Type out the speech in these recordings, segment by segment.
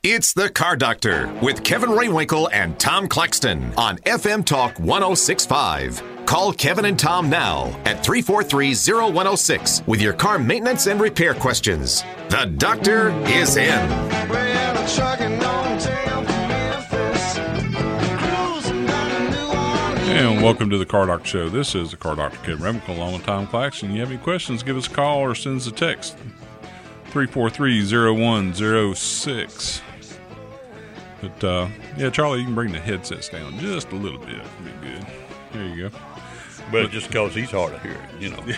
It's the Car Doctor with Kevin Rainwinkle and Tom Claxton on FM Talk 106.5. Call Kevin and Tom now at 343-0106 with your car maintenance and repair questions. The doctor is in. And welcome to the Car Doctor Show. This is the Car Doctor, Kevin Rainwinkle, along with Tom Claxton. You have any questions, give us a call or send us a text. 343-0106. But, yeah, Charlie, you can bring the headsets down just a little bit. It'll be good. There you go. But just because he's hard of hearing, you know.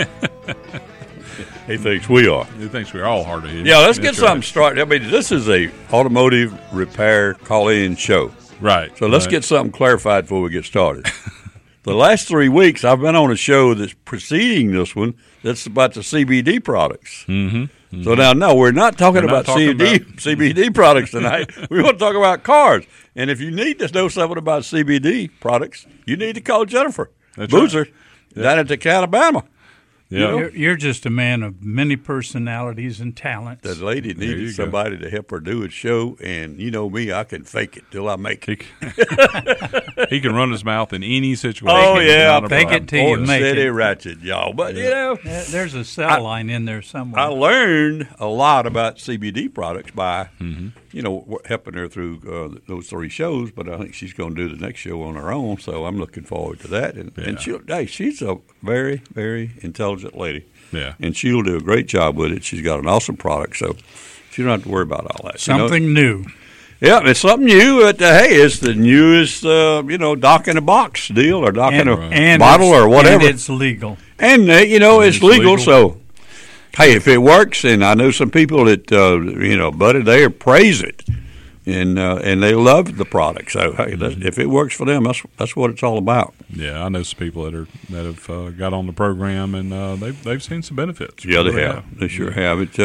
He thinks we are. He thinks we're all hard of hearing. Yeah, let's get something started. I mean, this is a automotive repair call-in show. Right. So let's get something clarified before we get started. The last 3 weeks, I've been on a show that's preceding this one that's about the CBD products. Mm-hmm. So now, no, we're not talking about CBD products tonight. We want to talk about cars. And if you need to know something about CBD products, you need to call Jennifer Boozer down at Decatur, Alabama. Yeah. You're just a man of many personalities and talents. That lady needed somebody to help her do a show, and you know me, I can fake it till I make it. He can run his mouth in any situation. Oh, yeah. Fake it till you make City it. ratchet, y'all. But, you know. There's a cell line in there somewhere. I learned a lot about CBD products by, you know, helping her through those 3 shows, but I think she's going to do the next show on her own, so I'm looking forward to that. And she's a very, very intelligent lady. Yeah. And she'll do a great job with it. She's got an awesome product, so she don't have to worry about all that. Something new. Yeah, it's something new. But, hey, it's the newest, dock in a box deal or dock in a bottle or whatever. And it's legal. And, it's legal, so, hey, if it works, and I know some people that, buddy, they praise it. And they love the product. So hey, if it works for them, that's what it's all about. Yeah, I know some people that have got on the program and they've seen some benefits. Yeah, they have. They sure have. It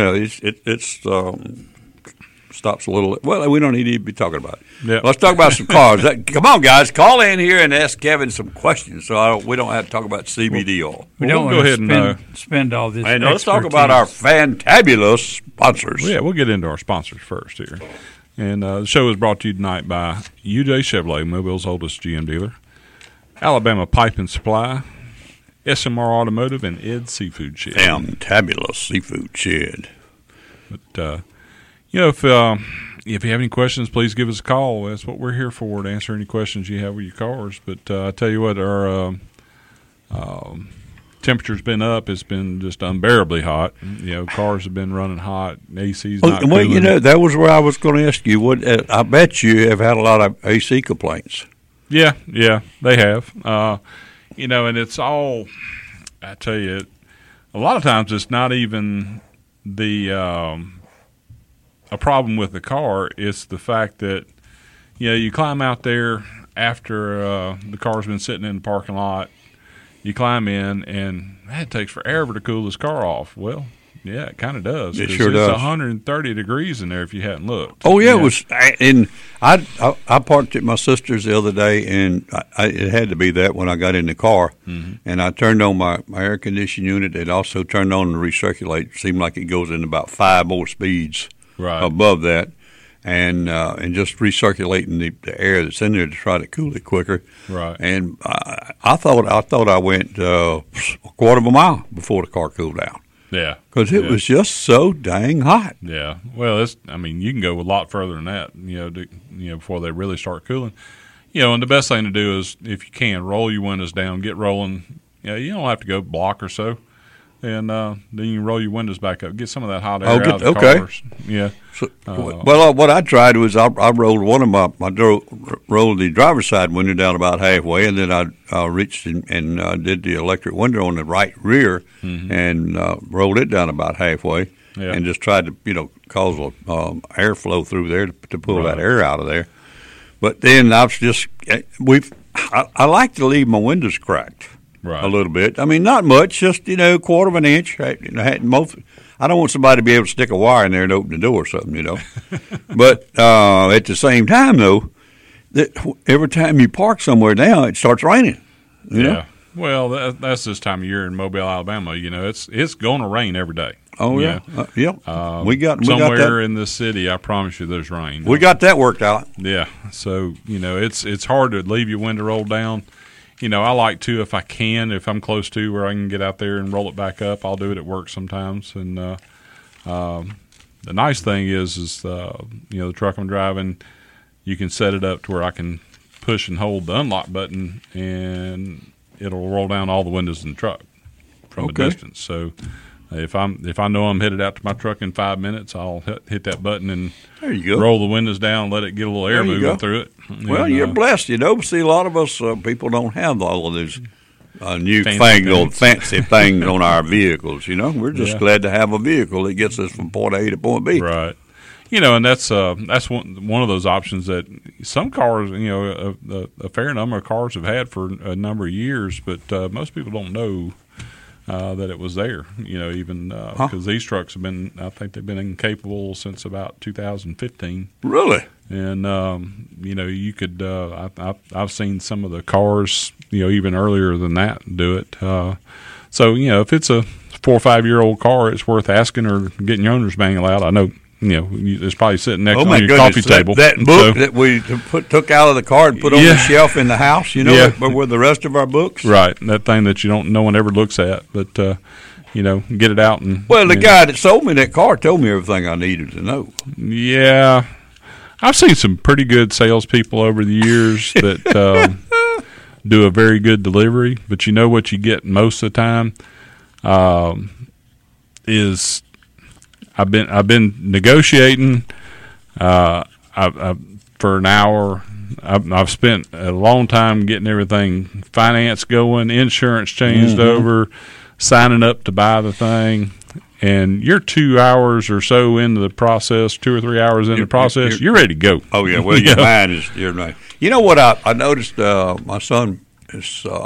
stops a little. Well, we don't need to be talking about it. Yeah. Let's talk about some cars. Come on, guys, call in here and ask Kevin some questions, so we don't have to talk about CBD oil. We don't want to spend all this. And let's talk about our fantabulous sponsors. Yeah, we'll get into our sponsors first here. And the show is brought to you tonight by UJ Chevrolet, Mobile's oldest GM dealer, Alabama Pipe and Supply, SMR Automotive, and Ed Seafood Shed. Fantabulous Seafood Shed. But, if you have any questions, please give us a call. That's what we're here for, to answer any questions you have with your cars. But I tell you what, our temperature's been up. It's been just unbearably hot. Cars have been running hot. AC's not cooling. That was where I was going to ask you. I bet you have had a lot of AC complaints. Yeah, they have. And it's all, I tell you, a lot of times it's not even a problem with the car. It's the fact that, you climb out there after the car's been sitting in the parking lot. You climb in, and it takes forever to cool this car off. Well, yeah, it kind of does. It sure does. It's 130 degrees in there if you hadn't looked. Oh, yeah. It was. And I parked at my sister's the other day, and it had to be that when I got in the car. Mm-hmm. And I turned on my air conditioning unit. It also turned on the recirculate. It seemed like it goes in about 5 more speeds above that. And just recirculating the air that's in there to try to cool it quicker. Right. And I thought I went a quarter of a mile before the car cooled down. Yeah. Because it was just so dang hot. Yeah. Well, you can go a lot further than that, before they really start cooling. And the best thing to do is, if you can, roll your windows down, get rolling. You don't have to go block or so. And then you can roll your windows back up, get some of that hot air out of the cars. Yeah. So, what I tried was I rolled rolled the driver's side window down about halfway, and then I reached and did the electric window on the right rear, and rolled it down about halfway, and just tried to cause airflow through there to pull that air out of there. But then I like to leave my windows cracked. Right. A little bit. I mean, not much, just, quarter of an inch. I don't want somebody to be able to stick a wire in there and open the door or something, But at the same time, though, every time you park somewhere now, it starts raining. You know? Well, that's this time of year in Mobile, Alabama. It's going to rain every day. Oh yeah, we got somewhere that in the city. I promise you, there's rain. We got that worked out. Yeah, so it's hard to leave your window rolled down. I like to, if I can, if I'm close to where I can get out there and roll it back up, I'll do it at work sometimes. And the nice thing is the truck I'm driving, you can set it up to where I can push and hold the unlock button, and it'll roll down all the windows in the truck from a distance. So if I know I'm headed out to my truck in 5 minutes, I'll hit that button and there you go. Roll the windows down, let it get a little air moving through it. Well, you're blessed, See, a lot of us people don't have all of these fancy things on our vehicles. We're just glad to have a vehicle that gets us from point A to point B. Right. And that's one of those options that some cars, a fair number of cars have had for a number of years, but most people don't know that it was there. Even because these trucks have been, I think they've been incapable since about 2015. Really? And you could, I've seen some of the cars, even earlier than that do it. So if it's a 4 or 5 year old car, it's worth asking or getting your owner's manual out. I know. It's probably sitting next on your coffee table. That book that we took out of the car and put on the shelf in the house, where the rest of our books. Right, that thing that no one ever looks at, but get it out and. Well, the guy that sold me that car told me everything I needed to know. Yeah, I've seen some pretty good salespeople over the years that do a very good delivery, but what you get most of the time is. I've been negotiating for an hour. I've spent a long time getting everything finance going, insurance changed over, signing up to buy the thing, and you're 2 hours or so into the process, 2 or 3 hours into the process, you're ready to go. Oh yeah, well your mind is right. You know what I noticed? My son is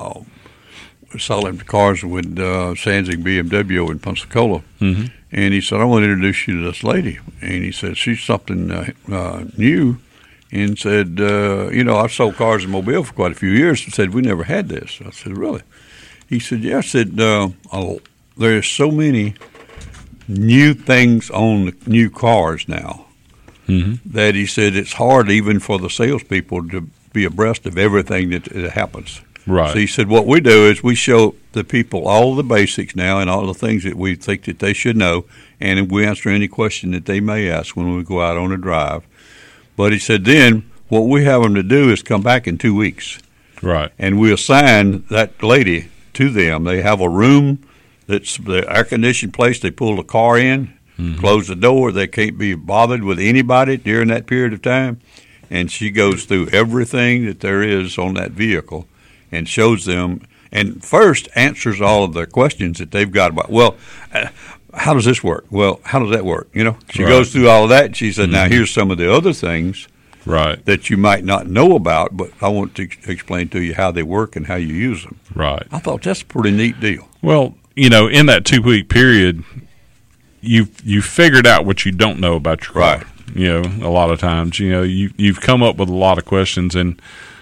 selling cars with Sanzig BMW in Pensacola. Mm-hmm. And he said, I want to introduce you to this lady. And he said, she's something new. And said, I've sold cars in Mobile for quite a few years. And said, we never had this. I said, really? He said, yeah. I said, there's so many new things on the new cars now that he said it's hard even for the salespeople to be abreast of everything that happens. Right. So he said, what we do is we show the people all the basics now and all the things that we think that they should know, and we answer any question that they may ask when we go out on a drive. But he said then what we have them to do is come back in 2 weeks. Right. And we assign that lady to them. They have a room that's the air-conditioned place. They pull the car in, close the door. They can't be bothered with anybody during that period of time. And she goes through everything that there is on that vehicle and shows them, and first answers all of their questions that they've got about, well, how does this work? Well, how does that work? She goes through all of that, and she said, now here's some of the other things that you might not know about, but I want to explain to you how they work and how you use them. Right. I thought that's a pretty neat deal. Well, in that 2 week period, you figured out what you don't know about your car. Right. A lot of times, you've come up with a lot of questions, and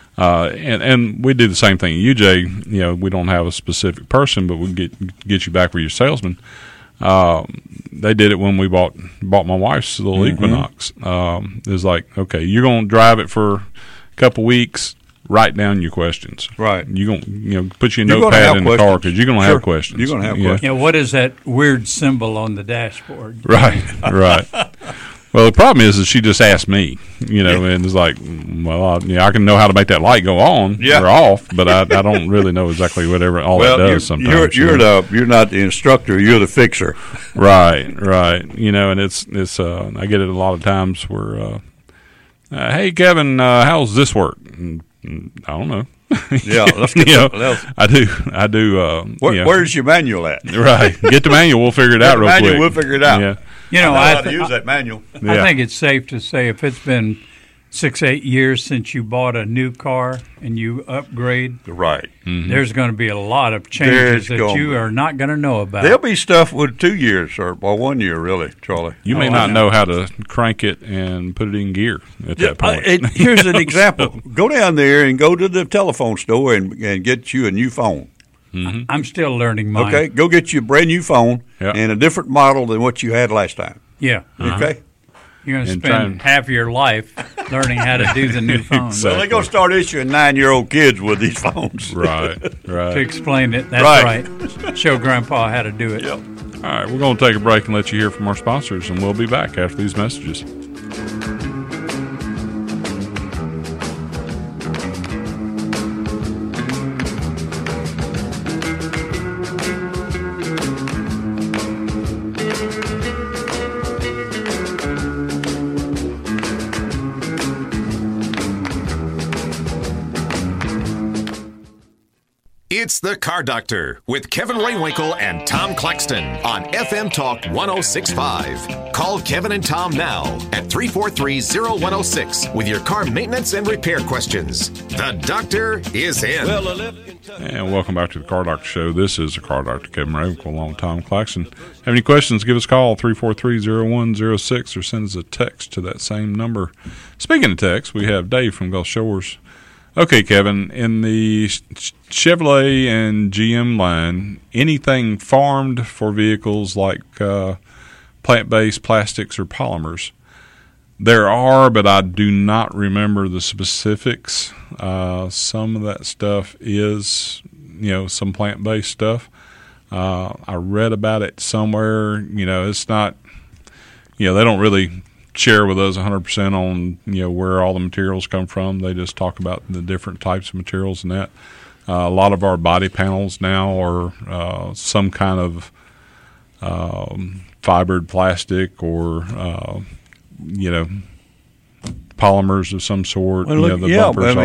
we do the same thing at UJ. We don't have a specific person, but we get you back with your salesman. They did it when we bought my wife's little Equinox. It was like, okay, you're going to drive it for a couple weeks. Write down your questions. Right. You're going to put your notepad in the car because you're going to have questions. You're going to have questions. What is that weird symbol on the dashboard? Right. Well, the problem is that she just asked me, and it's like, well, I can know how to make that light go on or off, but I don't really know exactly whatever all that does sometimes. You're not the instructor, you're the fixer. Right. And it's I get it a lot of times where, hey, Kevin, how's this work? And I don't know. Yeah, let's get I do. Where's your manual at? Right. Get the manual. We'll figure it out real quick. We'll figure it out. Yeah. I know how to use that manual. I think it's safe to say if it's been 6-8 years since you bought a new car and you upgrade, right? There's going to be a lot of changes that you are not going to know about. There'll be stuff with 2 years or 1 year, really, Charlie. You may not know how to crank it and put it in gear at that point. Here's an example. Go down there and go to the telephone store and get you a new phone. I'm still learning mine. Okay, go get you a brand new phone Yeah. and a different model than what you had last time. Yeah. Okay. You're going to And spend half your life learning how to do the new phone. Exactly. Well, they're going to start issuing 9-year-old kids with these phones. Right. To explain it. That's Right. right. Show Grandpa how to do it. Yep. All right, we're going to take a break and let you hear from our sponsors, and we'll be back after these messages. It's the Car Doctor with Kevin Rainwinkle and Tom Claxton on FM Talk 1065. Call Kevin and Tom now at 343-0106 with your car maintenance and repair questions. The doctor is in. And welcome back to the Car Doctor Show. This is the Car Doctor, Kevin Rainwinkle, along with Tom Claxton. Have any questions, give us a call, 343-0106, or send us a text to that same number. Speaking of text, we have Dave from Gulf Shores. Okay, Kevin, in the Chevrolet and GM line, anything farmed for vehicles like plant-based plastics or polymers? There are, but I do not remember the specifics. Some of that stuff is, some plant-based stuff. I read about it somewhere. It's not, they don't really share with us 100% on where all the materials come from. They just talk about the different types of materials and that. A lot of our body panels now are some kind of fibered plastic or polymers of some sort. Well, look, the bumpers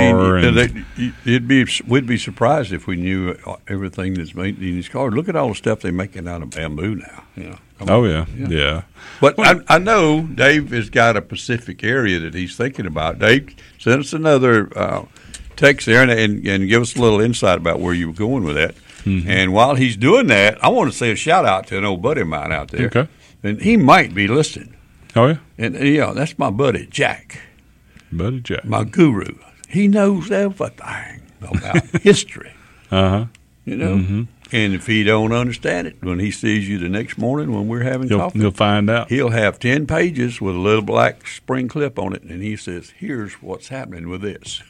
are. We'd be surprised if we knew everything that's made in these cars. Look at all the stuff they're making out of bamboo now. Oh, yeah. But I know Dave has got a specific area that he's thinking about. Dave, send us another text there and give us a little insight about where you were going with that. Mm-hmm. And while he's doing that, I want to say a shout-out to an old buddy of mine out there. Okay. And he might be listening. Oh, yeah? And, that's my buddy, Jack. Buddy Jack. My guru. He knows everything about history. Uh-huh. Mm-hmm. And if he don't understand it, when he sees you the next morning when we're having coffee, he'll find out. He'll have 10 pages with a little black spring clip on it, and he says, here's what's happening with this.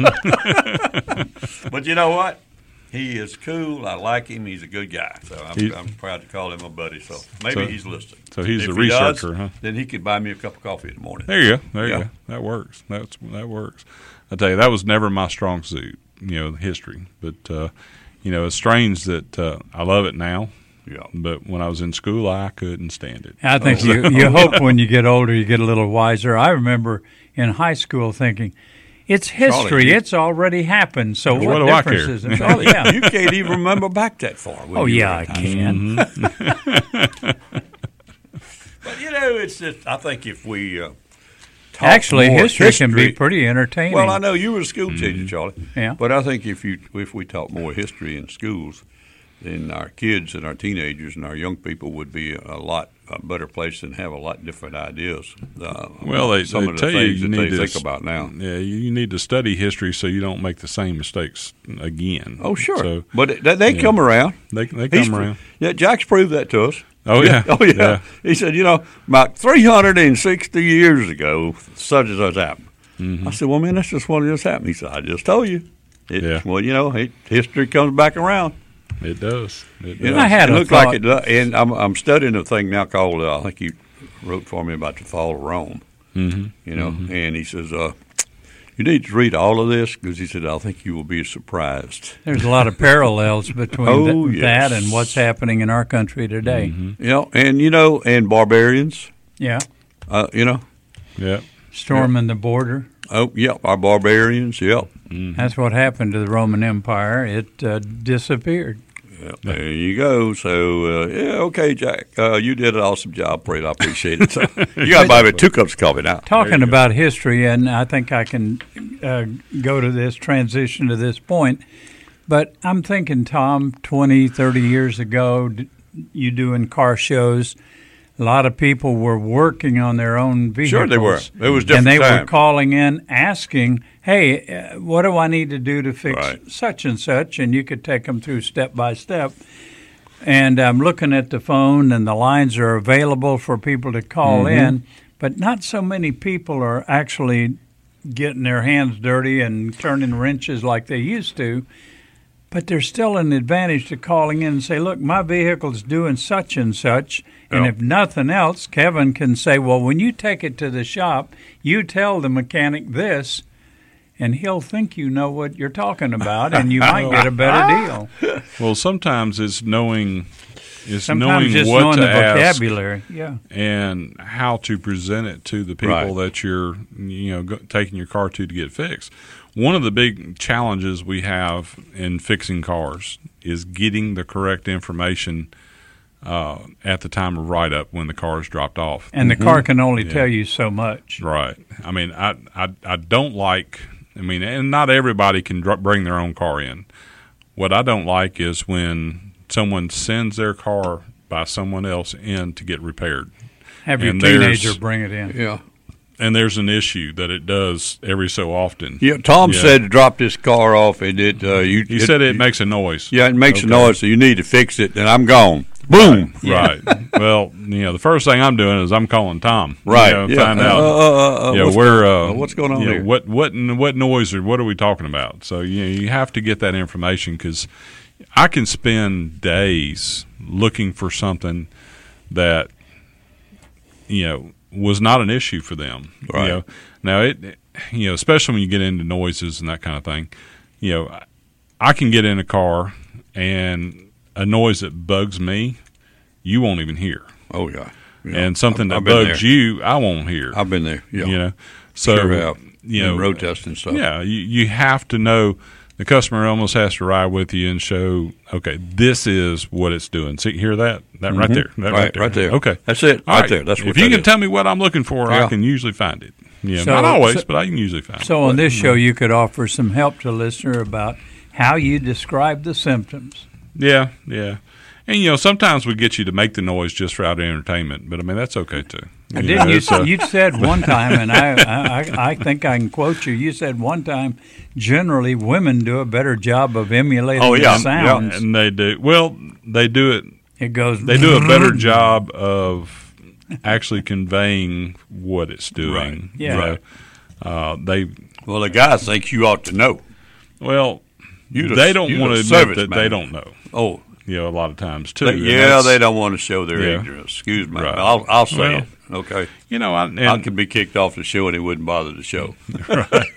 Mm-hmm. But you know what? He is cool. I like him. He's a good guy. So I'm proud to call him a buddy. So maybe he's listening. So he's a researcher, huh? Then he could buy me a cup of coffee in the morning. There you go. There you go. That works. That works. I tell you, that was never my strong suit, history. But, it's strange that I love it now. Yeah. But when I was in school, I couldn't stand it. I think you hope when you get older you get a little wiser. I remember in high school thinking, it's history. Charlie, it's already happened. So what difference is it? Charlie, yeah. You can't even remember back that far. I can. Mm-hmm. But, it's just, I think if we actually, history can be pretty entertaining. Well, I know you were a school teacher, Charlie. Yeah. But I think if we taught more history in schools, then our kids and our teenagers and our young people would be a lot better place and have a lot different ideas. Some of the things that they think about now. Yeah, you need to study history so you don't make the same mistakes again. Oh, sure. So, but they come around. They come around. Yeah, Jack's proved that to us. Oh, yeah. Oh, yeah. He said, about 360 years ago, such and such happened. Mm-hmm. I said, well, man, that's just what just happened. He said, I just told you. Well, history comes back around. It does. I had a thought. Like it does. And I'm studying a thing now called, I think you wrote for me about the fall of Rome. Mm-hmm. And he says, you need to read all of this because he said, I think you will be surprised. There's a lot of parallels between that and what's happening in our country today. Mm-hmm. And barbarians. Yeah. Yeah. Storming the border. Oh, yeah, our barbarians, yep. Mm-hmm. That's what happened to the Roman Empire. It disappeared. Yep, there you go. So, okay, Jack, you did an awesome job, Fred. I appreciate it. So, you got to buy me 2 cups of coffee now. Talking about history, and I think I can go to this, transition to this point, but I'm thinking, Tom, 20, 30 years ago, you doing car shows, a lot of people were working on their own vehicles. Sure, they were. It was different and they time. were calling in, asking, "Hey, what do I need to do to fix such and such?" And you could take them through step by step. And I'm looking at the phone, and the lines are available for people to call in, but not so many people are actually getting their hands dirty and turning wrenches like they used to. But there's still an advantage to calling in and say, look, my vehicle's doing such and such, and if nothing else, Kevin can say, well, when you take it to the shop, you tell the mechanic this, and he'll think you know what you're talking about, and you might get a better deal. Well, sometimes it's knowing just what knowing to the ask vocabulary, and how to present it to the people that you're taking your car to get fixed. One of the big challenges we have in fixing cars is getting the correct information at the time of write-up when the car is dropped off. And the car can only tell you so much. Right. I mean, I don't like – and not everybody can bring their own car in. What I don't like is when someone sends their car by someone else in to get repaired. Have your teenager bring it in. Yeah. And there's an issue that it does every so often. Yeah, Tom said to drop this car off, and he said it makes a noise. Yeah, it makes a noise, so you need to fix it, and I'm gone. Boom. Right. Well, the first thing I'm doing is I'm calling Tom. Right. Find out. What's going on here? What noise or what are we talking about? So you have to get that information, because I can spend days looking for something that was not an issue for them. Right. Now it especially when you get into noises and that kind of thing. I can get in a car and a noise that bugs me, you won't even hear. Oh yeah. And something that bugs you, I won't hear. I've been there. Yeah. So sure have. Road testing stuff. Yeah, you have to know. The customer almost has to ride with you and show, okay, this is what it's doing. See, hear that? That right there. That right there. Okay. That's it. Right there. That's what if you can tell me what I'm looking for, I can usually find it. Yeah, not always, but I can usually find it. So on this show, you could offer some help to the listener about how you describe the symptoms. Yeah. And, sometimes we get you to make the noise just for out of entertainment, but, that's okay, too. You said one time, and I think I can quote you, you said one time, generally women do a better job of emulating the sounds. Yeah, and they do. Well, they do it. It goes. They do a better job of actually conveying what it's doing. Right. Yeah. Well, the guy thinks you ought to know. Well, they don't want to admit that they don't know. Oh. A lot of times, too. They don't want to show their ignorance. Excuse me. Right. I'll say it. Okay. I could be kicked off the show and it wouldn't bother the show. Right.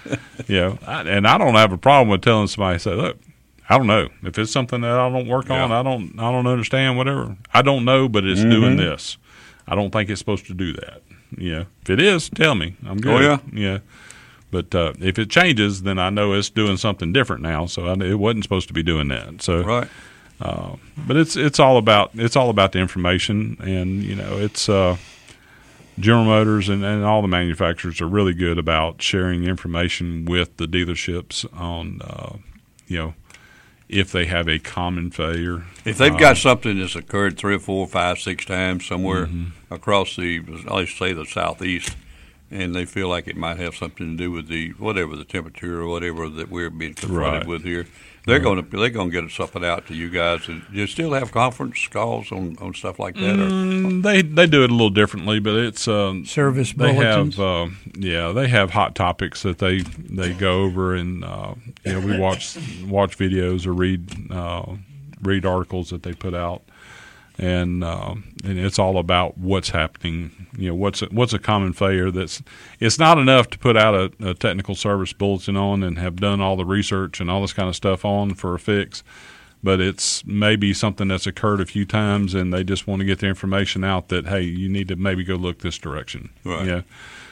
And I don't have a problem with telling somebody, say, look, I don't know. If it's something that I don't work on, I don't understand, whatever. I don't know, but it's doing this. I don't think it's supposed to do that. If it is, tell me. I'm good. Oh, yeah. But if it changes, then I know it's doing something different now. So it wasn't supposed to be doing that. So right. But it's all about the information, and it's General Motors and all the manufacturers are really good about sharing information with the dealerships on if they have a common failure. If they've got something that's occurred 3 or 4, 5, 6 times somewhere across let's say the southeast, and they feel like it might have something to do with the temperature or whatever that we're being confronted with here. They're going to get something out to you guys. Do you still have conference calls on stuff like that? They do it a little differently, but it's service bulletins. They have hot topics that they go over, and we watch videos or read articles that they put out, and it's all about what's happening. What's a common failure it's not enough to put out a technical service bulletin on and have done all the research and all this kind of stuff on for a fix, but it's maybe something that's occurred a few times and they just want to get the information out that, hey, you need to maybe go look this direction. Right.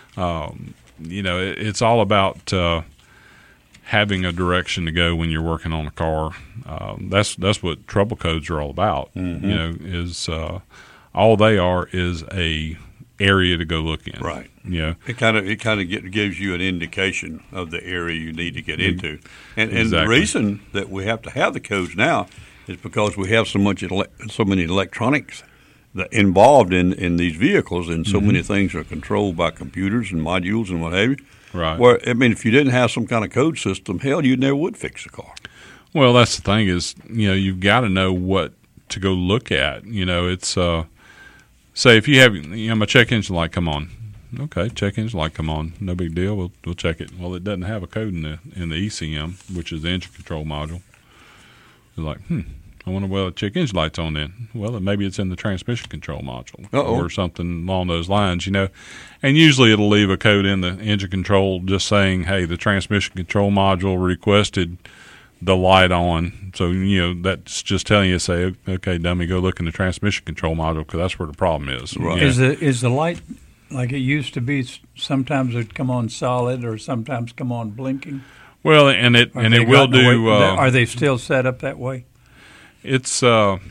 It's all about having a direction to go when you're working on a car. That's what trouble codes are all about. Is all they are is a area to go look in. Right. It kind of gives you an indication of the area you need to get into. And the reason that we have to have the codes now is because we have so many electronics involved in these vehicles, and so many things are controlled by computers and modules and what have you. Right. Where, I mean, if you didn't have some kind of code system, hell, you never would fix the car. Well, that's the thing is, you've got to know what to go look at. It's say if you have, my check engine light come on. Okay, check engine light come on. No big deal. We'll check it. Well, it doesn't have a code in the ECM, which is the engine control module. It's like, I wonder why the check engine light's on then. Well, maybe it's in the transmission control module or something along those lines, And usually it'll leave a code in the engine control just saying, hey, the transmission control module requested the light on. So, that's just telling you, say, okay, dummy, go look in the transmission control module because that's where the problem is. Right. Is the light like it used to be? Sometimes it'd come on solid or sometimes come on blinking? Well, and it will do. Are they still set up that way? It's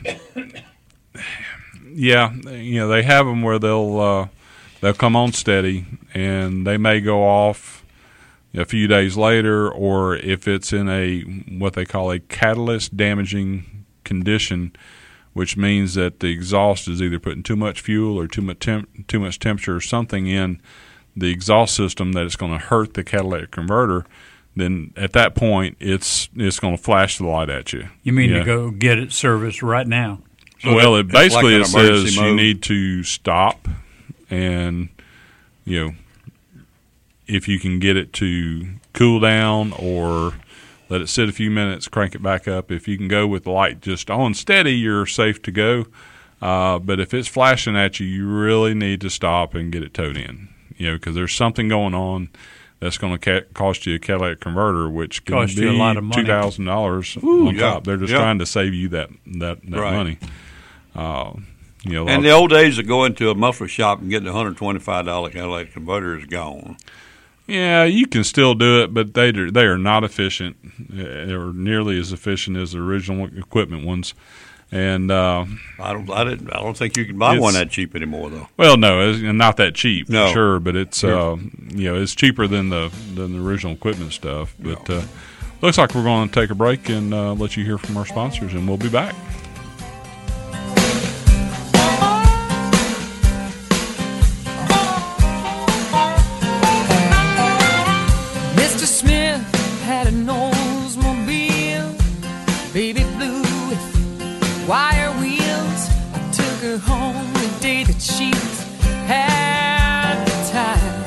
yeah, they have them where they'll come on steady, and they may go off a few days later, or if it's in a what they call a catalyst damaging condition, which means that the exhaust is either putting too much fuel or too much temperature or something in the exhaust system that it's going to hurt the catalytic converter. Then at that point, it's going to flash the light at you. You mean to go get it serviced right now? So well, it basically it says you need to stop, and if you can get it to cool down or let it sit a few minutes, crank it back up. If you can go with the light just on steady, you're safe to go. But if it's flashing at you, you really need to stop and get it towed in. Because there's something going on that's going to cost you a catalytic converter, which can be a lot of money. $2,000 on top. They're just trying to save you that right. money. And the old days of going to a muffler shop and getting a $125 catalytic converter is gone. Yeah, you can still do it, but they are not efficient. They're nearly as efficient as the original equipment ones. And I don't think you can buy one that cheap anymore, though. Well, no, it's not that cheap, no. For sure. But it's it's cheaper than the original equipment stuff. But looks like we're going to take a break and let you hear from our sponsors, and we'll be back. Mr. Smith had an Oldsmobile, baby blue with wire wheels. I took her home the day that she had the time.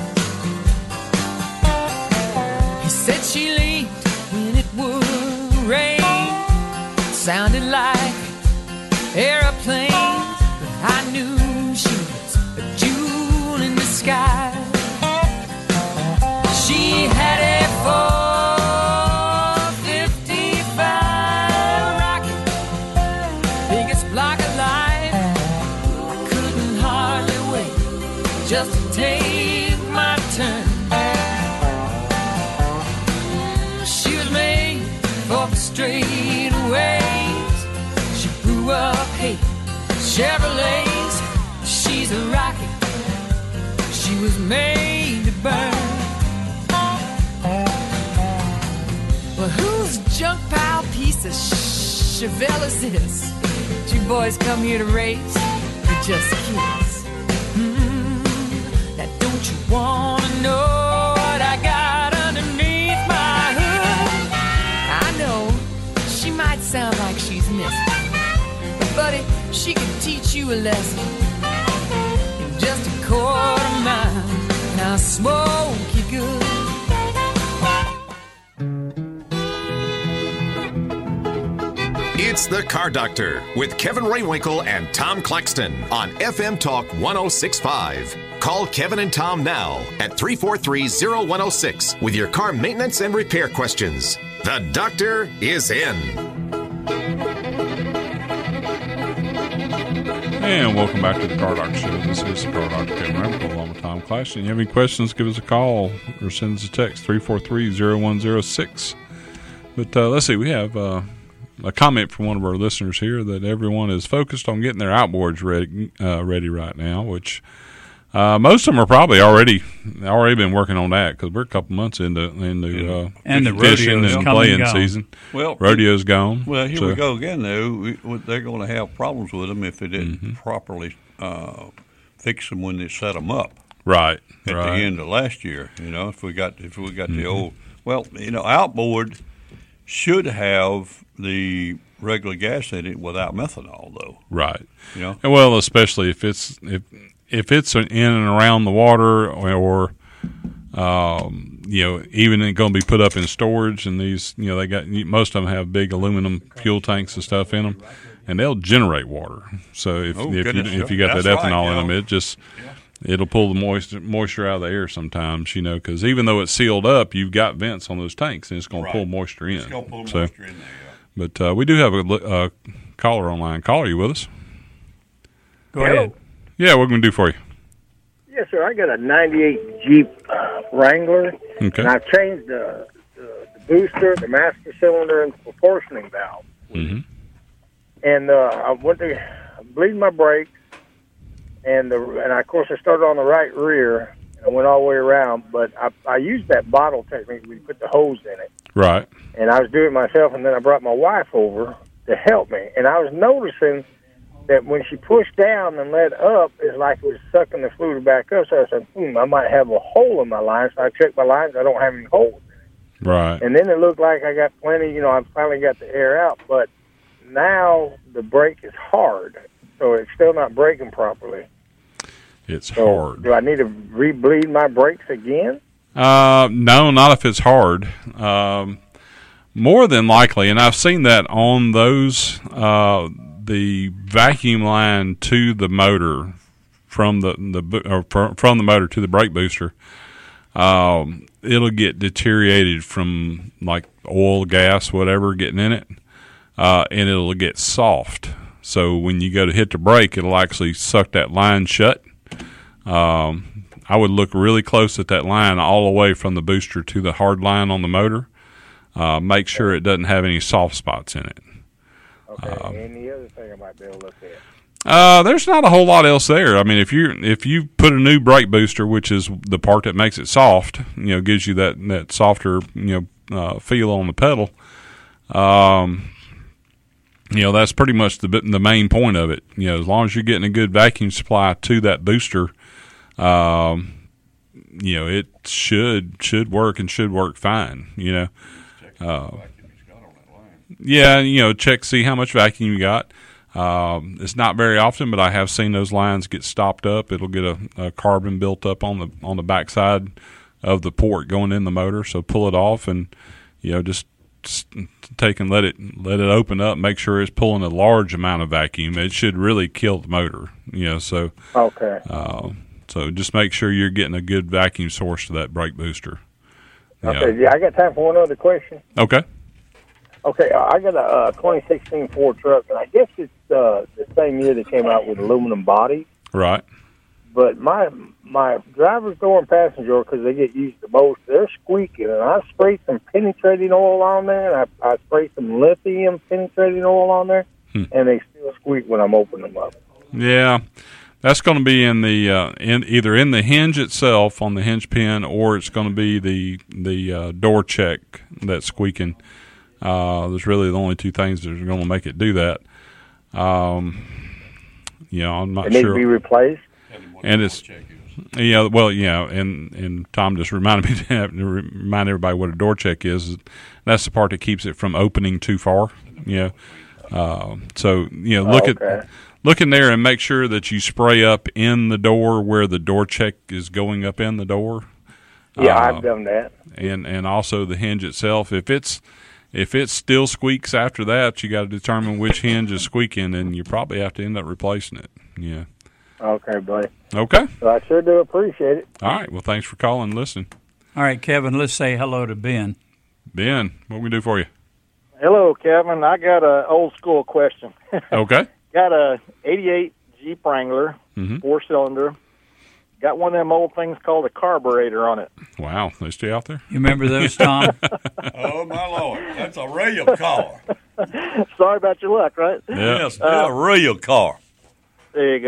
He said she leaved when it would rain. It sounded like airplanes, but I knew she was a jewel in the sky. She had a 455 rocket, biggest block of life. I couldn't hardly wait just to take my turn. She was made for the straightaways. She grew up hating Chevrolets. She's a rocket. She was made to burn. Well, whose junk pile piece of Chevelle is this? You boys come here to race or just kids? Now don't you wanna know what I got underneath my hood? I know she might sound like she's missing, but buddy, she can teach you a lesson in just a quarter mile. Now smoke you good. It's The Car Doctor with Kevin Raywinkle and Tom Claxton on FM Talk 106.5. Call Kevin and Tom now at 343-0106 with your car maintenance and repair questions. The doctor is in. And welcome back to the Car Doctor Show. This is the Car Doctor Kevin Raywinkle along with Tom Claxton. If you have any questions, give us a call or send us a text, 343-0106. But let's see, we have a comment from one of our listeners here that everyone is focused on getting their outboards ready right now, which Most of them are probably already been working on that because we're a couple months into and the fishing rodeo's and come playing and gone. season. Well, Rodeo's gone. Well, here we go again, though. They're going to have problems with them if they didn't properly fix them when they set them up. Right. At the end of last year, if we got the old, outboard should have the regular gas in it without methanol, though. Right. Well, especially if it's in and around the water, or even going to be put up in storage, and these, they got, most of them have big aluminum fuel tanks and stuff in them, and they'll generate water. So if you got that ethanol in them, it'll pull the moisture out of the air sometimes, because even though it's sealed up, you've got vents on those tanks, and it's going to pull moisture in. It's going to pull moisture in there. But we do have a caller online. Caller, you with us? Go ahead. Yeah, what can we do for you? Yes, sir. I got a 98 Jeep Wrangler, Okay. and I've changed the booster, the master cylinder, and the proportioning valve. Mm-hmm. And I went to bleed my brakes, and of course I started on the right rear, and I went all the way around. But I used that bottle technique where you put the hose in it. Right. And I was doing it myself, and then I brought my wife over to help me. And I was noticing that when she pushed down and let up, it's like it was sucking the fluid back up. So I said, I might have a hole in my line. So I checked my lines. I don't have any holes. Right. And then it looked like I got plenty, I finally got the air out. But now the brake is hard, so it's still not braking properly. It's hard. Do I need to re-bleed my brakes again? No, not if it's hard. More than likely, and I've seen that on those, the vacuum line to the motor from the motor to the brake booster, it'll get deteriorated from like oil, gas, whatever getting in it, and it'll get soft. So when you go to hit the brake, it'll actually suck that line shut. I would look really close at that line all the way from the booster to the hard line on the motor. Make sure it doesn't have any soft spots in it. Okay. Any other thing I might be able to look at? There's not a whole lot else there. I mean, if you put a new brake booster, which is the part that makes it soft, gives you that softer feel on the pedal. That's pretty much the main point of it. As long as you're getting a good vacuum supply to that booster, it should work and should work fine. Check, see how much vacuum you got. It's not very often, but I have seen those lines get stopped up. It'll get a carbon built up on the backside of the port going in the motor. So pull it off and just take and let it open up. Make sure it's pulling a large amount of vacuum. It should really kill the motor. So okay. So just make sure you're getting a good vacuum source to that brake booster. Okay. Yeah, I got time for one other question. Okay. Okay, I got a 2016 Ford truck, and I guess it's the same year they came out with aluminum bodies. Right. But my driver's door and passenger door, because they get used the most, they're squeaking. And I sprayed some penetrating oil on there, and I sprayed some lithium penetrating oil on there, and they still squeak when I'm opening them up. Yeah. That's going to be in the either in the hinge itself on the hinge pin, or it's going to be the door check that's squeaking. There's really the only two things that are going to make it do that. I'm not sure. It needs to be replaced. And it's and Tom just reminded me to remind everybody what a door check is. That's the part that keeps it from opening too far. Look in there and make sure that you spray up in the door where the door check is going up in the door. Yeah, I've done that. And also the hinge itself. If it still squeaks after that, you got to determine which hinge is squeaking, and you probably have to end up replacing it. Yeah. Okay, buddy. Okay. So I sure do appreciate it. All right. Well, thanks for calling and listening. All right, Kevin, let's say hello to Ben. Ben, what can we do for you? Hello, Kevin. I got an old school question. Okay. Got a 88 Jeep Wrangler, 4-cylinder. Got one of them old things called a carburetor on it. Wow. Those two out there? You remember those, Tom? Oh, my Lord. That's a real car. Sorry about your luck, right? Yeah. Yes, a real car. There you go.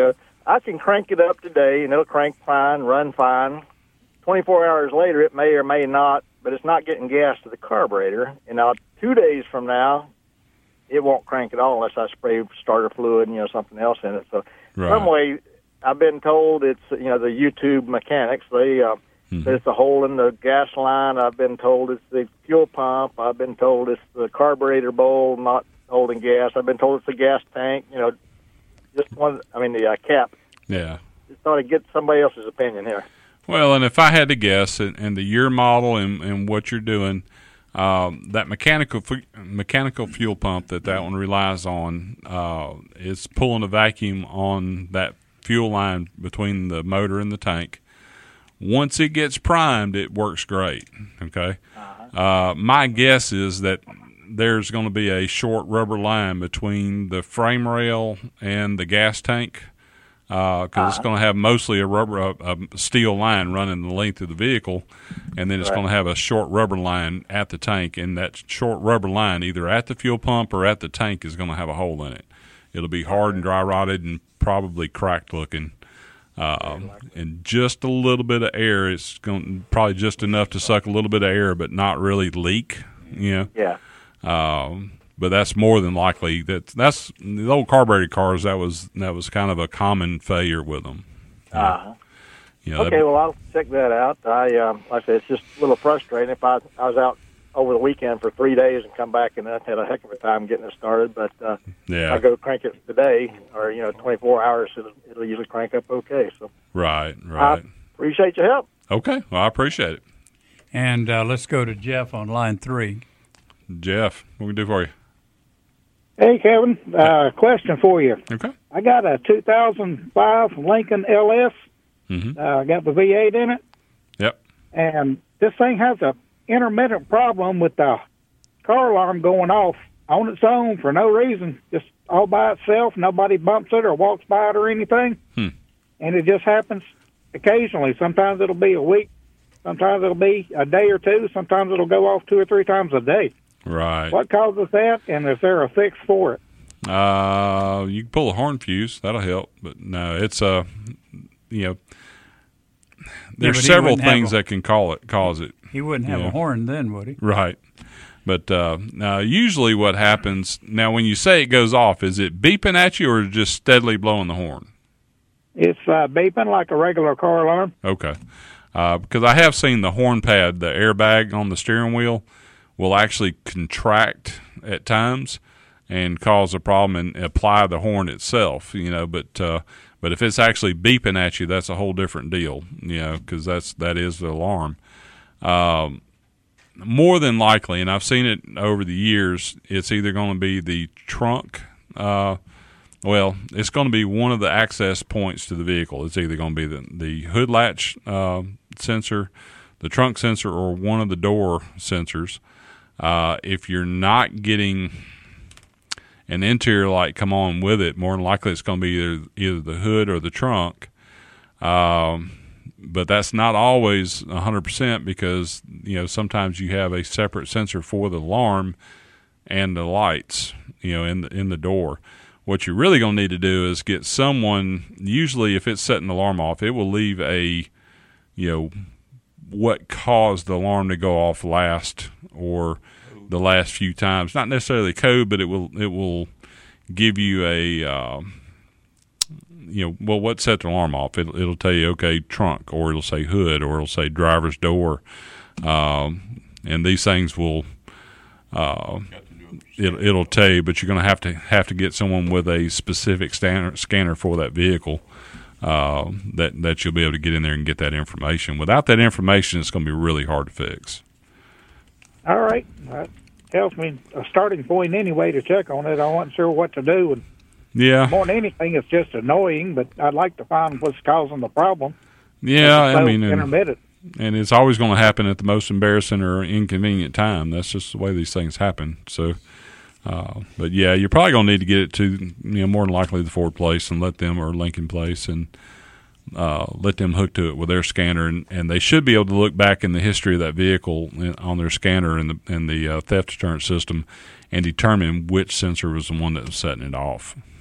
I can crank it up today, and it'll crank fine, run fine. 24 hours later, it may or may not, but it's not getting gas to the carburetor. And now 2 days from now, it won't crank at all unless I spray starter fluid and something else in it. So some way, I've been told it's the YouTube mechanics. They there's a hole in the gas line. I've been told it's the fuel pump. I've been told it's the carburetor bowl not holding gas. I've been told it's the gas tank. Just one. I mean the cap. Yeah. Just thought I'd get somebody else's opinion here. Well, and if I had to guess, and the year model and what you're doing, that mechanical fuel pump that one relies on is pulling a vacuum on that fuel line between the motor and the tank. Once it gets primed, it works great. Okay, my guess is that there's going to be a short rubber line between the frame rail and the gas tank. Because it's going to have mostly a steel line running the length of the vehicle, and then it's going to have a short rubber line at the tank, and that short rubber line either at the fuel pump or at the tank is going to have a hole in it. It'll be hard and dry rotted and probably cracked looking, and just a little bit of air. It's going probably just enough to suck a little bit of air, but not really leak. Yeah. But that's more than likely. That's the old carbureted cars. That was kind of a common failure with them. Okay, well I'll check that out. Like I said, it's just a little frustrating. If I was out over the weekend for 3 days and come back and I had a heck of a time getting it started, but if I go crank it today or 24 hours, it'll usually crank up okay. So right. I appreciate your help. Okay, well I appreciate it. And let's go to Jeff on line 3. Jeff, what can we do for you? Hey, Kevin, question for you. Okay. I got a 2005 Lincoln LS. Got the V8 in it. Yep. And this thing has a intermittent problem with the car alarm going off on its own for no reason, just all by itself. Nobody bumps it or walks by it or anything. And it just happens occasionally. Sometimes it'll be a week. Sometimes it'll be a day or two. Sometimes it'll go off 2 or 3 times a day. Right. What causes that, and is there a fix for it? You can pull a horn fuse. That'll help. But no, it's there's several things that can cause it. He wouldn't have a horn then, would he? Right. But now, usually what happens, now when you say it goes off, is it beeping at you or just steadily blowing the horn? It's beeping like a regular car alarm. Okay. Because I have seen the horn pad, the airbag on the steering wheel, will actually contract at times and cause a problem and apply the horn itself, but if it's actually beeping at you, that's a whole different deal, because that is the alarm. More than likely, and I've seen it over the years, it's either going to be the trunk. It's going to be one of the access points to the vehicle. It's either going to be the hood latch sensor, the trunk sensor, or one of the door sensors. If you're not getting an interior light come on with it, more than likely it's going to be either the hood or the trunk. But that's not always 100% because, sometimes you have a separate sensor for the alarm and the lights, in the door. What you're really going to need to do is get someone, usually if it's setting the alarm off, it will leave what caused the alarm to go off last or the last few times. Not necessarily code, but it will give you a what set the alarm off. It'll tell you, okay, trunk, or it'll say hood, or it'll say driver's door, and these things will it'll tell you. But you're going to have to get someone with a specific scanner for that vehicle. That you'll be able to get in there and get that information. Without that information, it's going to be really hard to fix. All right. That helps me a starting point anyway to check on it. I wasn't sure what to do. And yeah. More than anything, it's just annoying, but I'd like to find what's causing the problem. Yeah, intermittent. And it's always going to happen at the most embarrassing or inconvenient time. That's just the way these things happen. So, but yeah, you're probably going to need to get it to, more than likely the Ford place and let them, or Lincoln place, and let them hook to it with their scanner, and they should be able to look back in the history of that vehicle on their scanner and the theft deterrent system and determine which sensor was the one that was setting it off.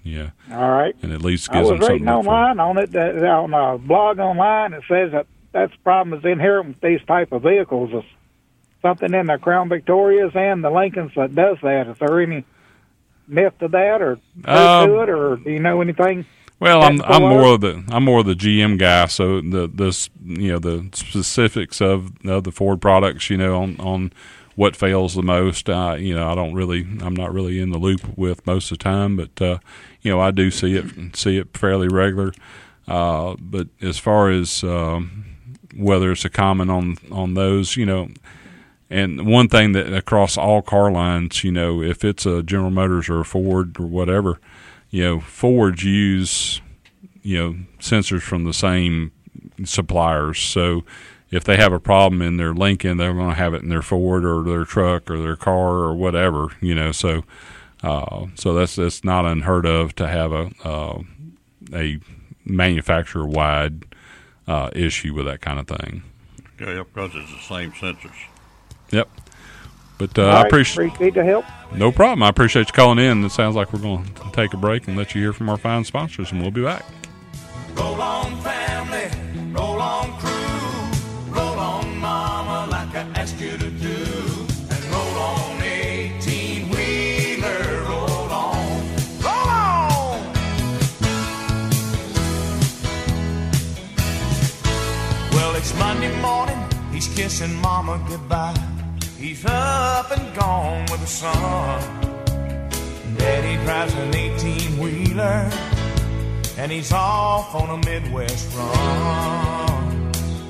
Yeah. All right. And at least I gives was them reading something. online on it, on a blog online. It says that's the problem is inherent with these type of vehicles. Is something in the Crown Victorias and the Lincolns that does that. Is there any myth to that, or truth to it, or do you know anything? Well, I'm more of the GM guy, so the specifics of the Ford products, on what fails the most. I'm not really in the loop with most of the time, but I do see it fairly regular. But as far as whether it's a comment on those, and one thing that across all car lines, if it's a General Motors or a Ford or whatever, Fords use, sensors from the same suppliers. So if they have a problem in their Lincoln, they're going to have it in their Ford or their truck or their car or whatever, So that's not unheard of to have a manufacturer-wide issue with that kind of thing. Yeah, because it's the same sensors. Yep. But All I right, appreciate the help. No problem. I appreciate you calling in. It sounds like we're going to take a break and let you hear from our fine sponsors, and we'll be back. Roll on, family. Roll on, crew. Roll on, mama, like I asked you to do. And roll on, 18-wheeler. Roll on. Roll on! Well, it's Monday morning. He's kissing mama goodbye. He's up and gone with the sun. Daddy drives an 18-wheeler, and he's off on a Midwest run.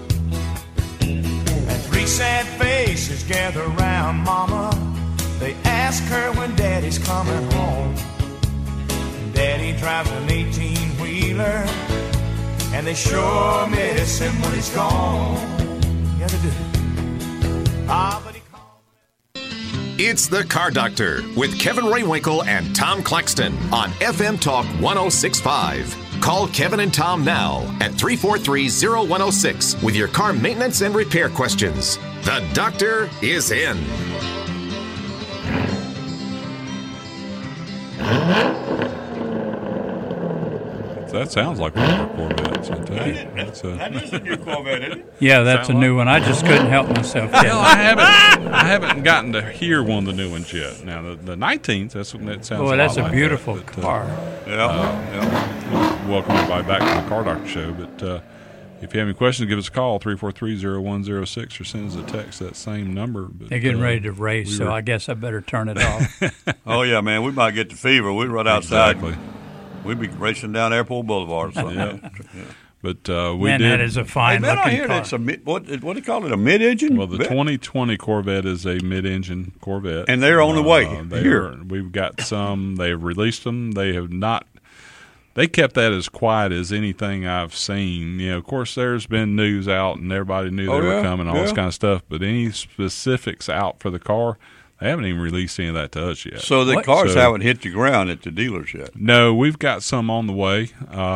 And three sad faces gather around mama. They ask her when Daddy's coming home. Daddy drives an 18-wheeler, and they sure miss him when he's gone. Yeah, they do. But It's the Car Doctor with Kevin Raywinkle and Tom Claxton on FM Talk 106.5. Call Kevin and Tom now at 343-0106 with your car maintenance and repair questions. The doctor is in. That sounds like one of our Corvettes, I tell you. That is a new Corvette, isn't it? Yeah, that's a new one. I just couldn't help myself. Well, I haven't gotten to hear one of the new ones yet. Now, the 19th, that sounds Boy, that's a a lot beautiful like that, car. Welcome everybody back to the Car Doctor Show. But if you have any questions, give us a call, 343-0106, or send us a text, that same number. But, They're getting ready to race, so I guess I better turn it off. Oh, yeah, man, we might get the fever. We're right outside. Exactly. We'd be racing down Airport Boulevard or something. Yeah. But Man, that is a fine Hey, man, I looking hear car. that's what do you call it, a mid-engine? Well, the 2020 Corvette is a mid-engine Corvette. And they're on the way here. We've got some. They've released them. They have not. They kept that as quiet as anything I've seen. Of course, there's been news out, and everybody knew they were coming, all this kind of stuff. But any specifics out for the car, they haven't even released any of that to us yet. So the cars haven't hit the ground at the dealers yet? No, we've got some on the way.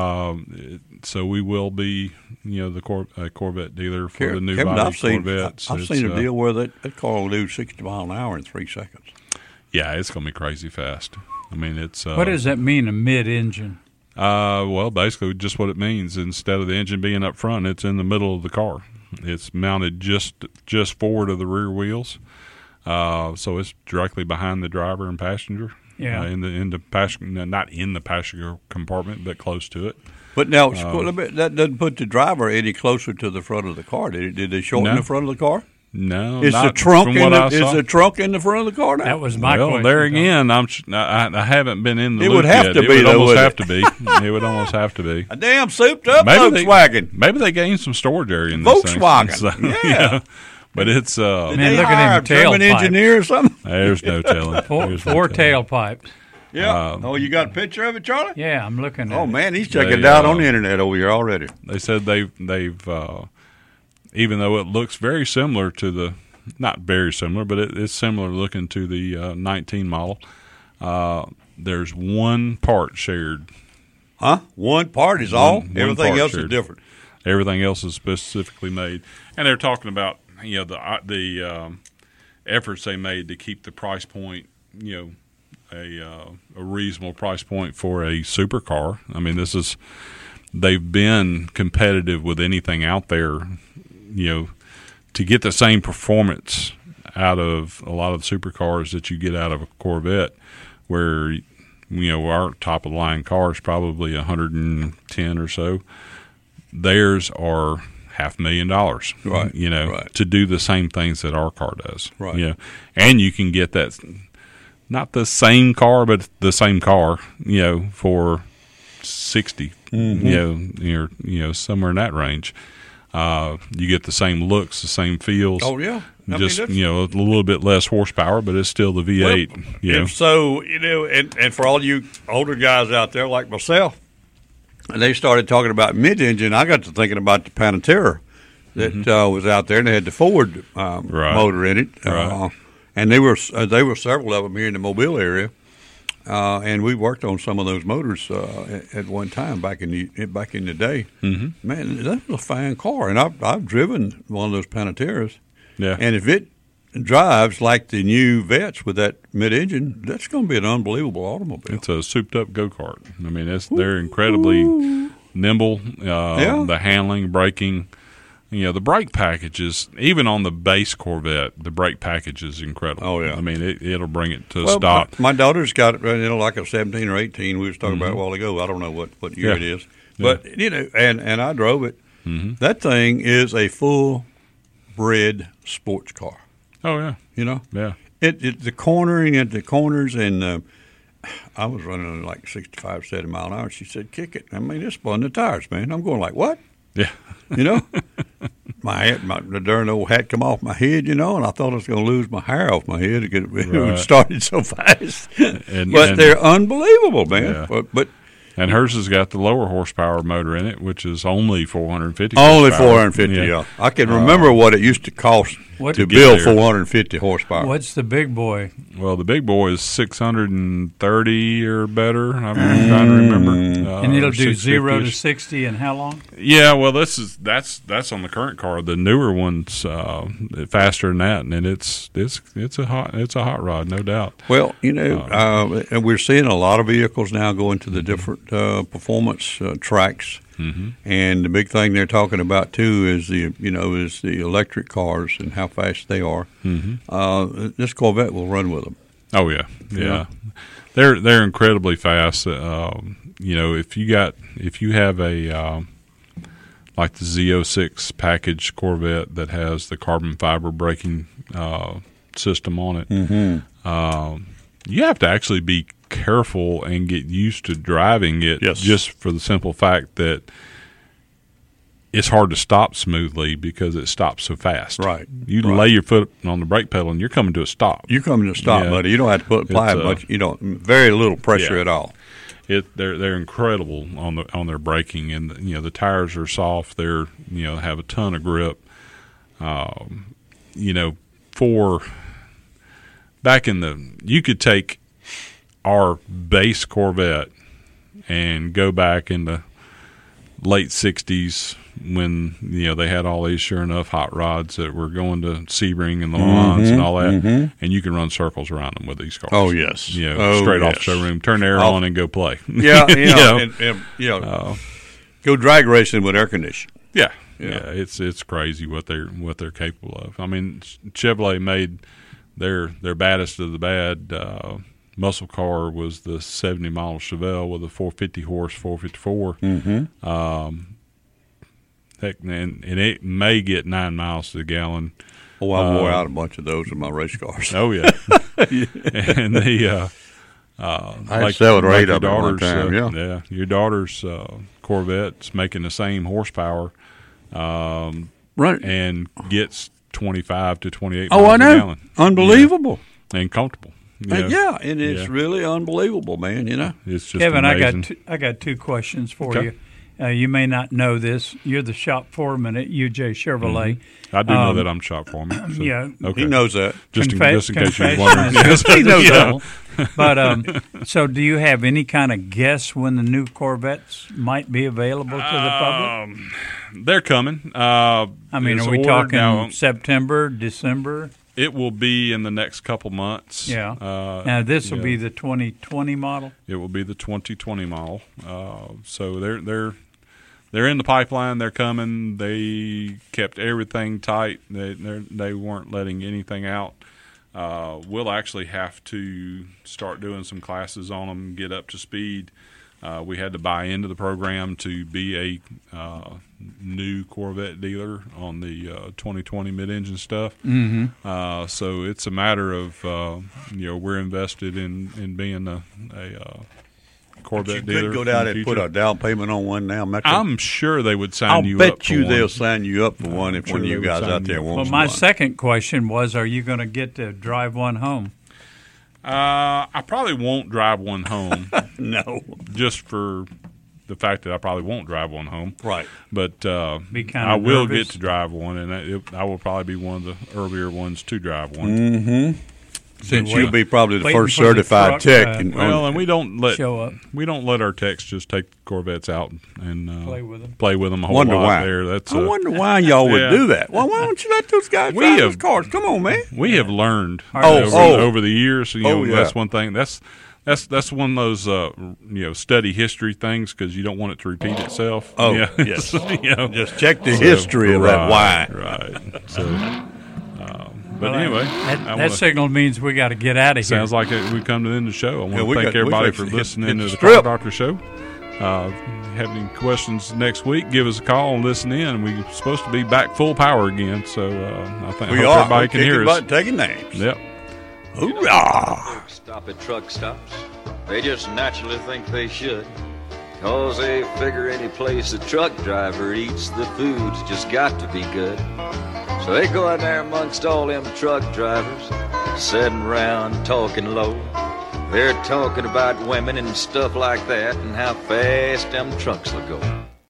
So we will be, the Corvette dealer for the new body Corvettes. I've seen a deal where that car will do 60 miles an hour in 3 seconds. Yeah, it's going to be crazy fast. I mean, it's. What does that mean, a mid-engine? Well, basically just what it means. Instead of the engine being up front, it's in the middle of the car. It's mounted just forward of the rear wheels. So it's directly behind the driver and passenger. Yeah. In the passenger, not in the passenger compartment, but close to it. But now, that doesn't put the driver any closer to the front of the car. Did they shorten the front of the car? No, is not the trunk from what I saw. Is the trunk in the front of the car now? That was my question. There again, I haven't been in the loop would have yet. to It be, would though, almost would have it? to be. It would almost have to be. A damn souped-up Volkswagen. Maybe they gained some storage area in this Volkswagen. thing. So, yeah. But it's Man, look at them German tailpipes. engineer or something. There's no telling. Four tailpipes. Yeah. You got a picture of it, Charlie? Yeah, I'm looking at Oh it. man, he's checking it out on the internet over here already. They said they've even though it looks very similar to the, not very similar, but it's similar looking to the 19 model. There's one part shared. Huh? One part is all? One Everything part else shared. is different. Everything else is specifically made, and they're talking about the efforts they made to keep the price point a reasonable price point for a supercar. I mean, they've been competitive with anything out there, to get the same performance out of a lot of the supercars that you get out of a Corvette, where our top of the line car is probably 110 or so. Theirs are $500,000, right? Right. To do the same things that our car does, right? And you can get that, not the same car, but the same car, for 60, somewhere in that range. You get the same looks, the same feels. Oh yeah, a little bit less horsepower, but it's still the V8. Well, so and for all you older guys out there like myself, and they started talking about mid-engine, I got to thinking about the Panamera that was out there, and they had the Ford motor in it, and they were several of them here in the Mobile area, and we worked on some of those motors at one time back in the day. Mm-hmm. Man, that was a fine car, and I've driven one of those Panameras. Yeah, and if it drives like the new Vets with that mid-engine, that's going to be an unbelievable automobile. It's a souped-up go-kart. I mean, they're incredibly nimble. The handling, braking. The brake packages, even on the base Corvette, the brake package is incredible. Oh, yeah. I mean, it'll bring it to a stop. My daughter's got it, like a 17 or 18 we was talking about a while ago. I don't know what year it is. But, and I drove it. Mm-hmm. That thing is a full-bred sports car. Oh, yeah. Yeah. The cornering at the corners, and I was running like 65, 70 mile an hour. She said, kick it. I mean, it's spun the tires, man. I'm going like, what? Yeah. The darn old hat come off my head, and I thought I was going to lose my hair off my head. It started so fast. But they're unbelievable, man. Yeah. But and hers has got the lower horsepower motor in it, which is only 450 Only 450, yeah. I can remember what it used to cost to build 450 horsepower. What's the big boy? Well, the big boy is 630 or better. I'm trying to remember. And it'll do 0 to 60 in how long? Yeah, well, that's on the current car. The newer one's faster than that, and it's a hot rod, no doubt. Well, and we're seeing a lot of vehicles now going to the different performance tracks. Mm-hmm. And the big thing they're talking about too is the electric cars and how fast they are. Mm-hmm. This Corvette will run with them. Oh yeah. They're incredibly fast. If you have a like the Z06 package Corvette that has the carbon fiber braking system on it, you have to actually be careful and get used to driving it, just for the simple fact that it's hard to stop smoothly because it stops so fast. Right. You lay your foot on the brake pedal and you're coming to a stop. You're coming to a stop, buddy. You don't have to apply much. Very little pressure at all. They're incredible on their braking, and the tires are soft. They're have a ton of grip. For back in you could take our base Corvette and go back in the late 60s when they had all these sure enough hot rods that were going to Sebring and Le Mans and all that, and you can run circles around them with these cars. Oh yes, straight off the showroom, turn the air on and go play. Yeah, go drag racing with air conditioning. Yeah, it's crazy what they're capable of. I mean, Chevrolet made their baddest of the bad. Muscle car was the 70-mile Chevelle with a 450 horse 454. And it may get 9 miles to the gallon. Oh, I wore out a bunch of those in my race cars. Oh yeah, and the I had 7 or 8 of them at one time. Your daughter's Corvette's making the same horsepower, and gets 25 to 28 miles I know. a gallon. Unbelievable and comfortable. And it's really unbelievable, man. It's just Kevin, amazing. I got 2 questions for you. You may not know this. You're the shop foreman at UJ Chevrolet. Mm-hmm. I do know that I'm shop foreman. So. Yeah, he knows that. Just in case you were wondering, he knows that. But so, do you have any kind of guess when the new Corvettes might be available to the public? They're coming. Are we talking September, December? It will be in the next couple months. Yeah. Now this will be the 2020 model. It will be the 2020 model. So they're in the pipeline. They're coming. They kept everything tight. They weren't letting anything out. We'll actually have to start doing some classes on them, get up to speed. We had to buy into the program to be a new Corvette dealer on the 2020 mid-engine stuff. Mm-hmm. So it's a matter of we're invested in being a Corvette dealer. You could go down and put a down payment on one now, Metro. I'm sure they would sign you up. I'll bet you they'll sign you up for one if one of you guys out there wants one. Well, my second question was, are you going to get to drive one home? I probably won't drive one home. No. Just for the fact that I probably won't drive one home. Right. But I will get to drive one, and I will probably be one of the earlier ones to drive one. Mm-hmm. Since you'll be probably the first certified tech. And we don't let our techs just take the Corvettes out and play with them a whole lot there. I wonder why y'all would do that. Well, why don't you let those guys drive those cars? Come on, man. We have learned over the years. That's one thing. That's one of those study history things because you don't want it to repeat itself. Oh, yes. Just check the history of that why. Right. So. But anyway, that signal means we got to get out of here. Sounds like we come to the end of the show. I want to thank everybody for listening to the Car Doctor Show. Have any questions next week, give us a call and listen in. We're supposed to be back full power again, so I think everybody can hear us. Taking names. Yep. Hoorah! Stop at truck stops. They just naturally think they should. Cause they figure any place a truck driver eats, the food's just got to be good. So they go in there amongst all them truck drivers, sitting around talking low. They're talking about women and stuff like that and how fast them trucks will go.